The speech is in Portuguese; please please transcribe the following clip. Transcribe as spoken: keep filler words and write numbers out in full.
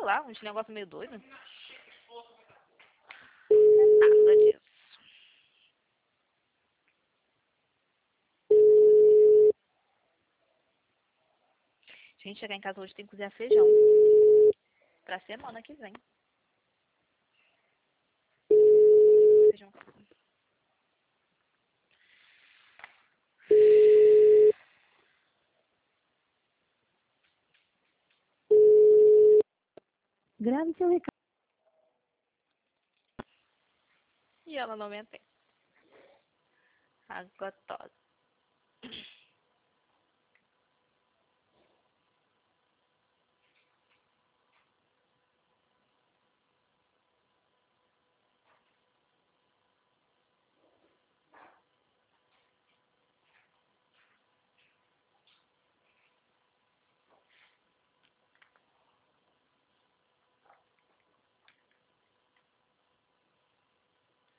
lá, uns negócios meio doidos. Nada disso. Gente, chegar em casa hoje tem que cozinhar feijão. Pra semana que vem. Feijão. Grave seu recado. E ela não me atende. A gostosa.